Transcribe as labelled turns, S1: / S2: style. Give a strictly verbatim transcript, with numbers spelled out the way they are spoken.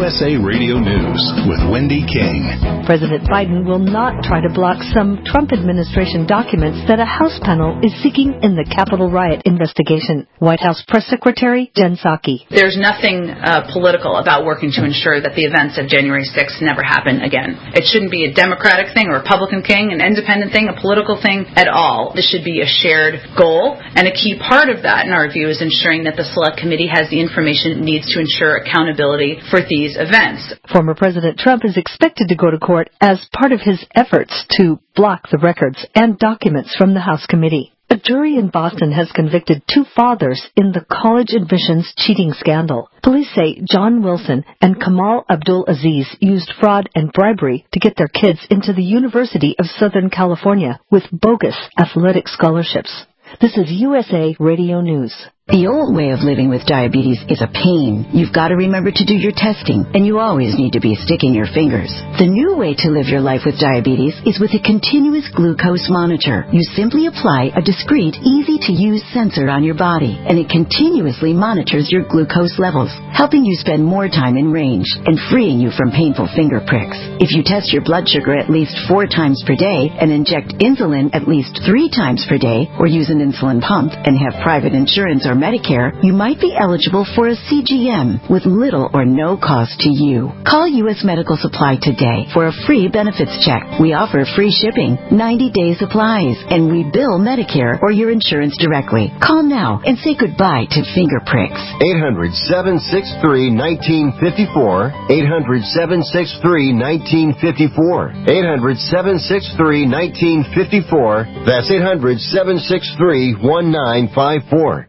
S1: S A Radio News with Wendy King.
S2: President Biden will not try to block some Trump administration documents that a House panel is seeking in the Capitol riot investigation. White House Press Secretary Jen Psaki.
S3: There's nothing uh, political about working to ensure that the events of January sixth never happen again. It shouldn't be a Democratic thing or a Republican thing, an independent thing, a political thing at all. This should be a shared goal, and a key part of that, in our view, is ensuring that the Select Committee has the information it needs to ensure accountability for these events.
S2: Former President Trump is expected to go to court as part of his efforts to block the records and documents from the House committee. A jury in Boston has convicted two fathers in the college admissions cheating scandal. Police say John Wilson and Kamal Abdul Aziz used fraud and bribery to get their kids into the University of Southern California with bogus athletic scholarships. This is U S A Radio News.
S4: The old way of living with diabetes is a pain. You've got to remember to do your testing, and you always need to be sticking your fingers. The new way to live your life with diabetes is with a continuous glucose monitor. You simply apply a discreet, easy-to-use sensor on your body, and it continuously monitors your glucose levels, helping you spend more time in range and freeing you from painful finger pricks. If you test your blood sugar at least four times per day and inject insulin at least three times per day, or use an insulin pump and have private insurance or Medicare, you might be eligible for a C G M with little or no cost to you. Call U S Medical Supply today for a free benefits check. We offer free shipping, ninety day supplies, and we bill Medicare or your insurance directly. Call now and say goodbye to finger pricks.
S5: eight hundred, seven six three, one nine five four. eight hundred, seven six three, one nine five four. eight hundred, seven six three, one nine five four. That's eight hundred, seven six three, one nine five four.